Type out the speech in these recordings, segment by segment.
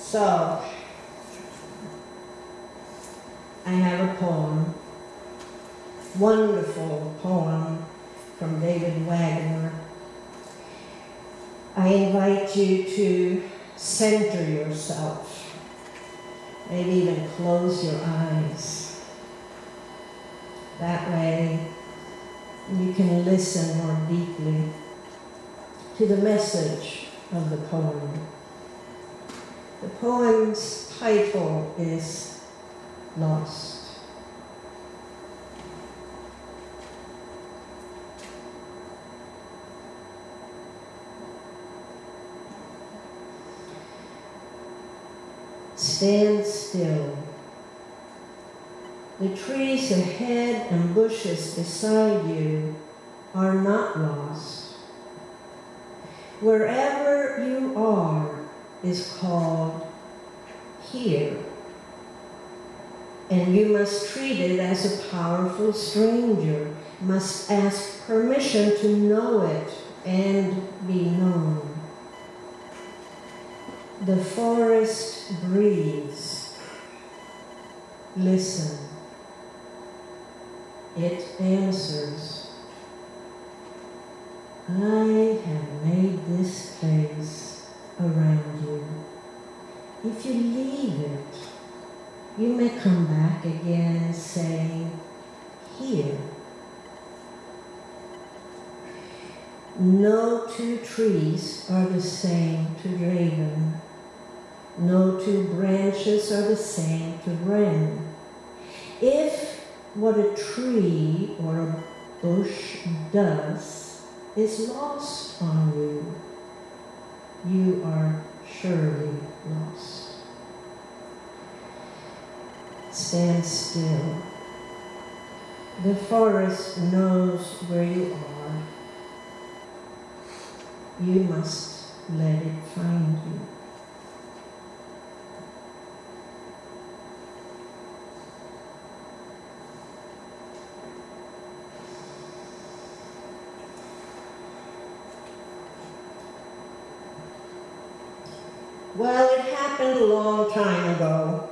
So, I have a poem, wonderful poem from David Wagner. I invite you to center yourself, maybe even close your eyes. That way you can listen more deeply to the message of the poem. The poem's title is Lost. Stand still. The trees ahead and bushes beside you are not lost. Wherever you are is called here, and you must treat it as a powerful stranger, must ask permission to know it and be known. The forest breathes. Listen. It answers. I have made this place around you. If you leave it, you may come back again saying, here. No two trees are the same to raven. No two branches are the same to wren. If what a tree or a bush does is lost on you, you are surely lost. Stand still. The forest knows where you are. You must let it find you. Well, it happened a long time ago.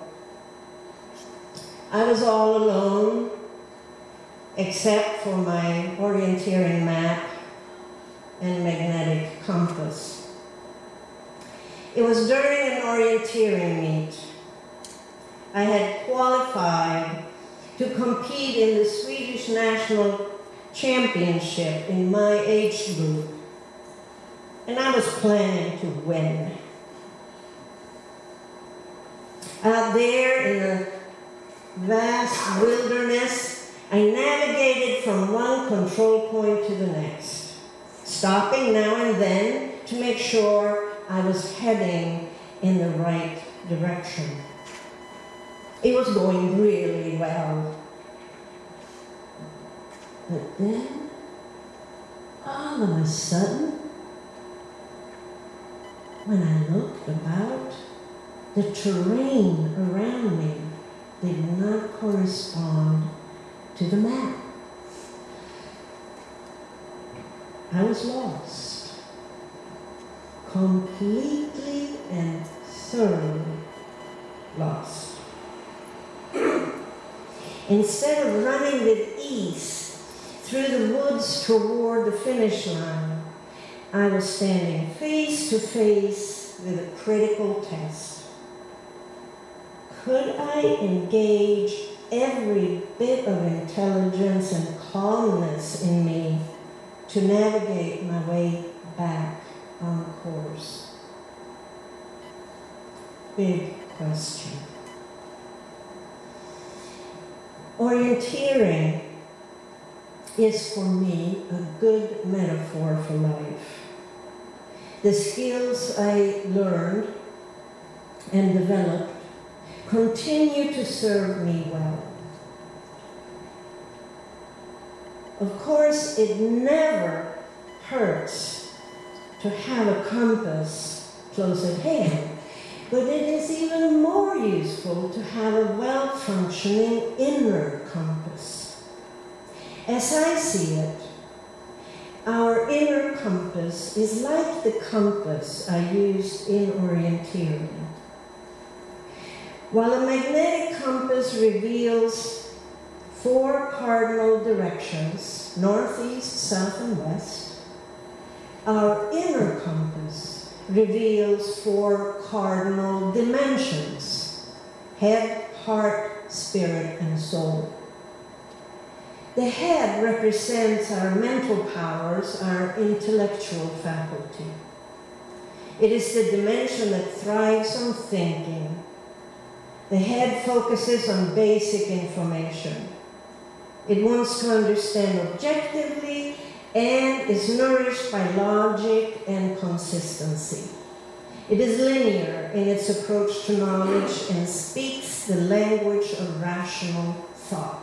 I was all alone, except for my orienteering map and magnetic compass. It was during an orienteering meet. I had qualified to compete in the Swedish National Championship in my age group, and I was planning to win. Out there in the vast wilderness, I navigated from one control point to the next, stopping now and then to make sure I was heading in the right direction. It was going really well. But then, all of a sudden, when I looked about, the terrain around me did not correspond to the map. I was lost, completely and thoroughly lost. Instead of running with ease through the woods toward the finish line, I was standing face to face with a critical test. Could I engage every bit of intelligence and calmness in me to navigate my way back on course? Big question. Orienteering is for me a good metaphor for life. The skills I learned and developed continue to serve me well. Of course, it never hurts to have a compass close at hand, but it is even more useful to have a well-functioning inner compass. As I see it, our inner compass is like the compass I used in orienteering. While a magnetic compass reveals 4 cardinal directions, north, east, south, and west, our inner compass reveals 4 cardinal dimensions: head, heart, spirit, and soul. The head represents our mental powers, our intellectual faculty. It is the dimension that thrives on thinking. The head focuses on basic information. It wants to understand objectively and is nourished by logic and consistency. It is linear in its approach to knowledge and speaks the language of rational thought.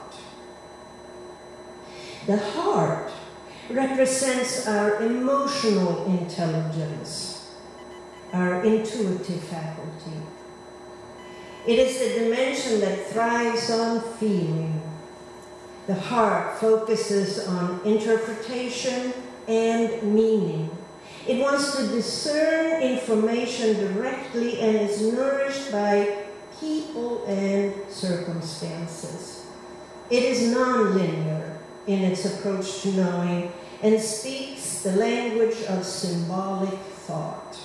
The heart represents our emotional intelligence, our intuitive faculty. It is the dimension that thrives on feeling. The heart focuses on interpretation and meaning. It wants to discern information directly and is nourished by people and circumstances. It is non-linear in its approach to knowing and speaks the language of symbolic thought.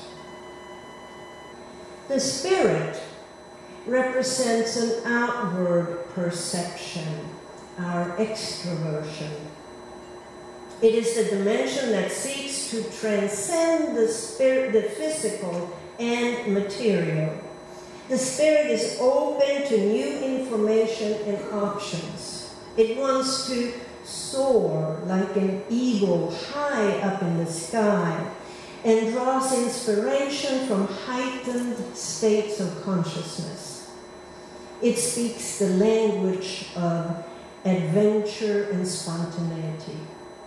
The spirit represents an outward perception, our extroversion. It is the dimension that seeks to transcend the spirit, the physical and material. The spirit is open to new information and options. It wants to soar like an eagle high up in the sky and draws inspiration from heightened states of consciousness. It speaks the language of adventure and spontaneity.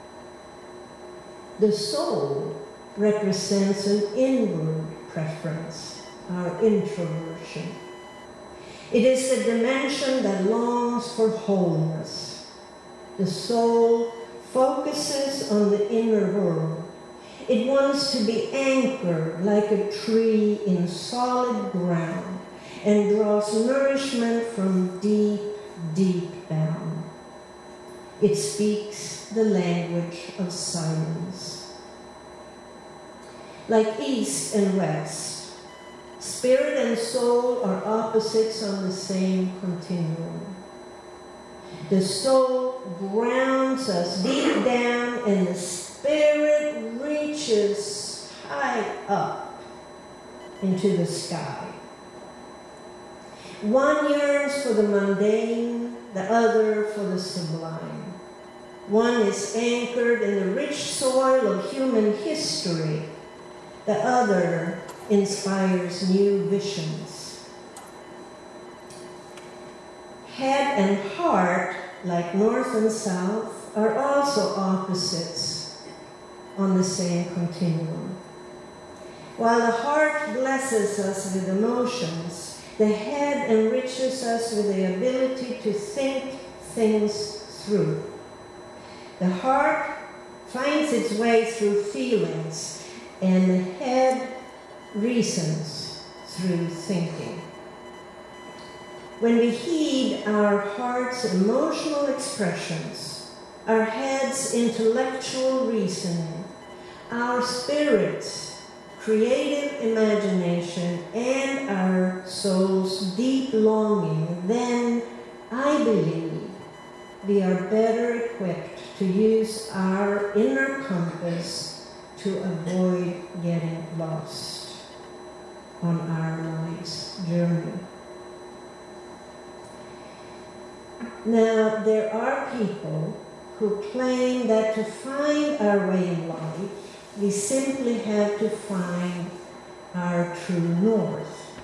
The soul represents an inward preference, our introversion. It is the dimension that longs for wholeness. The soul focuses on the inner world. It wants to be anchored like a tree in solid ground and draws nourishment from deep, deep down. It speaks the language of silence. Like east and west, spirit and soul are opposites on the same continuum. The soul grounds us deep down, and the spirit reaches high up into the sky. One yearns for the mundane, the other for the sublime. One is anchored in the rich soil of human history. The other inspires new visions. Head and heart, like north and south, are also opposites on the same continuum. While the heart blesses us with emotions, the head enriches us with the ability to think things through. The heart finds its way through feelings, and the head reasons through thinking. When we heed our heart's emotional expressions, our head's intellectual reasoning, our spirit's creative imagination, and our soul's deep longing, then I believe we are better equipped to use our inner compass to avoid getting lost on our life's journey. Now, there are people who claim that to find our way in life, we simply have to find our true north.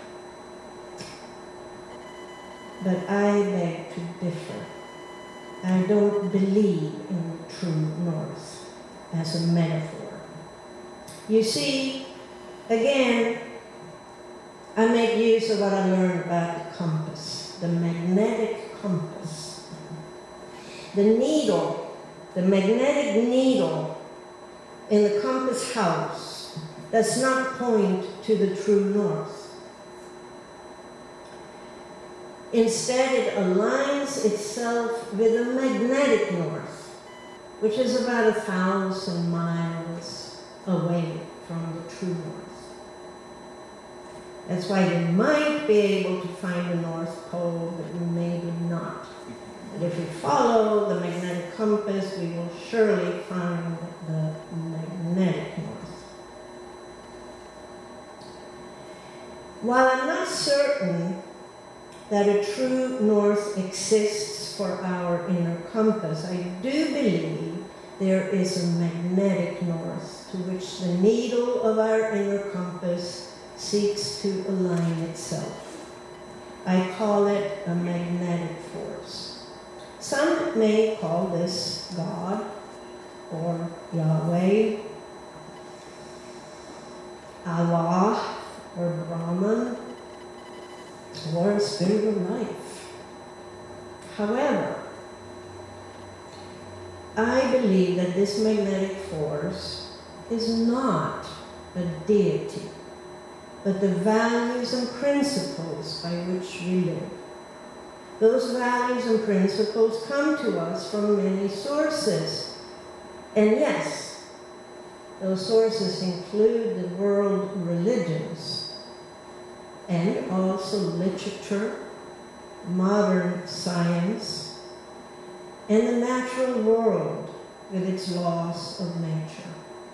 But I beg to differ. I don't believe in true north as a metaphor. You see, again, I make use of what I learned about the compass, the magnetic compass. The needle, the magnetic needle in the compass house does not point to the true north. Instead, it aligns itself with the magnetic north, which is about 1,000 miles away from the true north. That's why you might be able to find the North Pole, but maybe not. But if we follow the magnetic compass, we will surely find the magnetic north. While I'm not certain that a true north exists for our inner compass, I do believe there is a magnetic north to which the needle of our inner compass seeks to align itself. I call it a magnetic force. Some may call this God or Yahweh, Allah or Brahman, or spirit of life. However, I believe that this magnetic force is not a deity, but the values and principles by which we live. Those values and principles come to us from many sources. And yes, those sources include the world religions, and also literature, modern science, and the natural world with its laws of nature.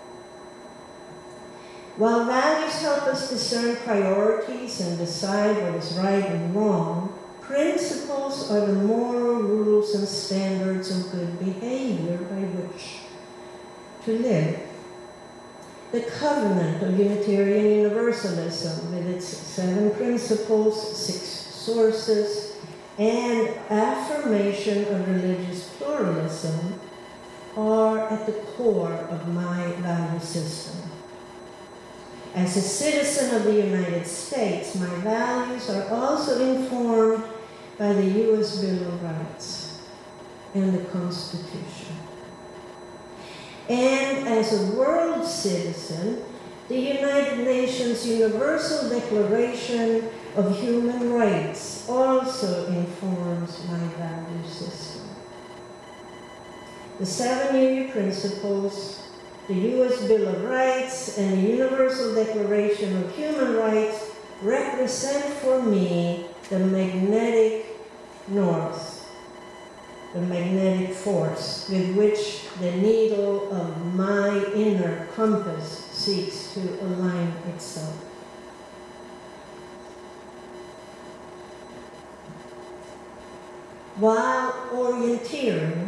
While values help us discern priorities and decide what is right and wrong, principles are the moral rules and standards of good behavior by which to live. The covenant of Unitarian Universalism, with its 7 principles, 6 sources, and affirmation of religious pluralism, are at the core of my value system. As a citizen of the United States, my values are also informed by the U.S. Bill of Rights and the Constitution. And as a world citizen, the United Nations Universal Declaration of Human Rights also informs my value system. The 7 UU principles, the U.S. Bill of Rights, and the Universal Declaration of Human Rights represent for me the magnetic north, the magnetic force with which the needle of my inner compass seeks to align itself. While orienteering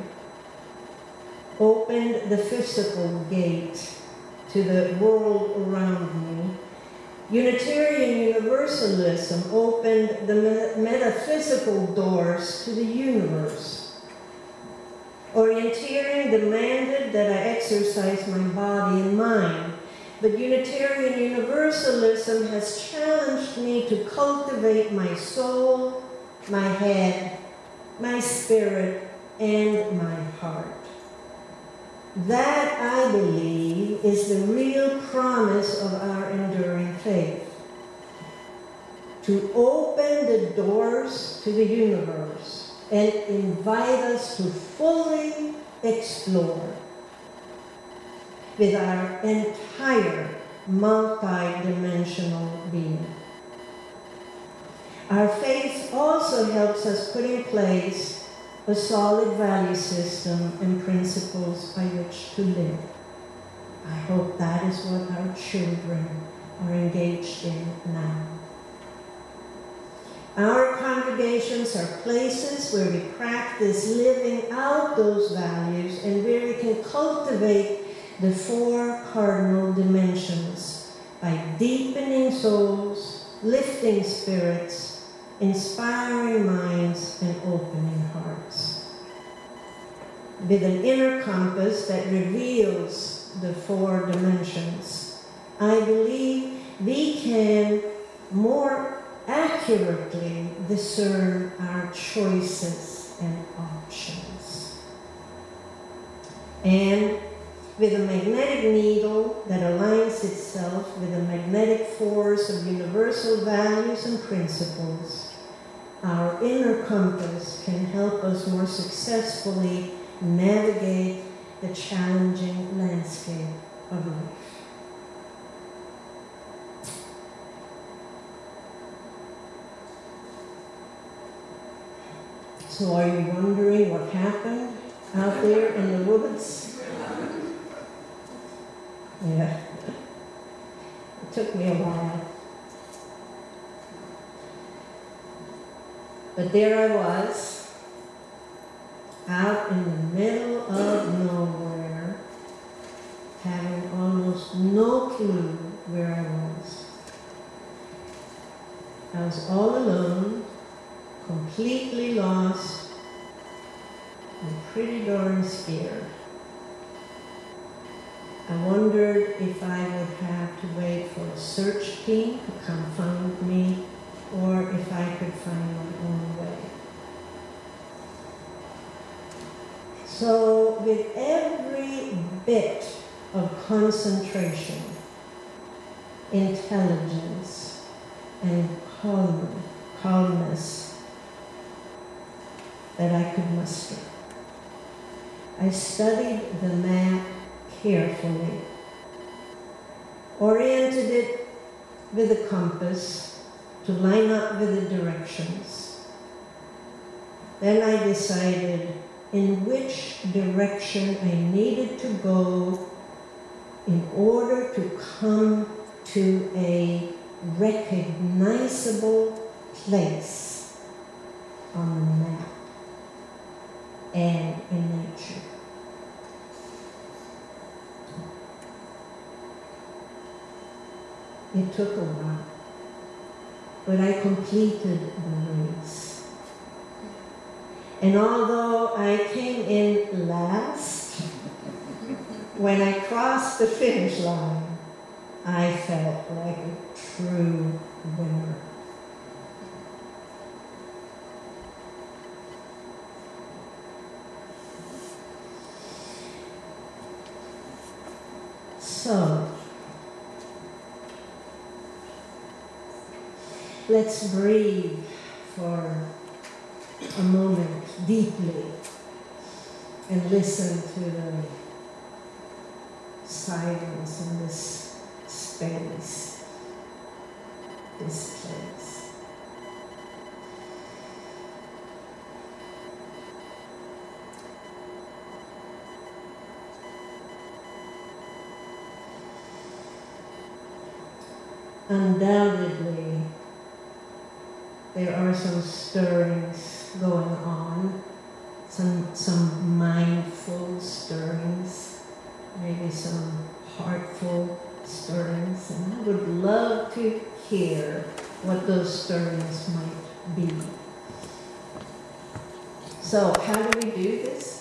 opened the physical gate to the world around me, Unitarian Universalism opened the metaphysical doors to the universe. Orienteering demanded that I exercise my body and mind, but Unitarian Universalism has challenged me to cultivate my soul, my head, my spirit, and my heart. That, I believe, is the real promise of our enduring faith. To open the doors to the universe and invite us to fully explore with our entire multi-dimensional being. Our faith also helps us put in place a solid value system and principles by which to live. I hope that is what our children are engaged in now. Our congregations are places where we practice living out those values and where we can cultivate the 4 cardinal dimensions by deepening souls, lifting spirits, inspiring minds, and opening hearts. With an inner compass that reveals the 4 dimensions, I believe we can more accurately discern our choices and options. And with a magnetic needle that aligns itself with the magnetic force of universal values and principles, our our inner compass can help us more successfully navigate the challenging landscape of life. So are you wondering what happened out there in the woods? Yeah. It took me a while. But there I was, out in the middle of nowhere, having almost no clue where I was. I was all alone, completely lost, and pretty darn scared. I wondered if I would have to wait for a search team to come find me, or if I could find my own way. So with every bit of concentration, intelligence, and calmness that I could muster, I studied the map carefully, oriented it with a compass to line up with the directions. Then I decided in which direction I needed to go in order to come to a recognizable place on the map and in nature. It took a while, but I completed the race. And although I came in last, when I crossed the finish line, I felt like a true winner. So, let's breathe for a moment deeply and listen to the silence in this space, this place. Undoubtedly, there are some stirrings going on, some mindful stirrings, maybe some heartful stirrings, and I would love to hear what those stirrings might be. So, how do we do this?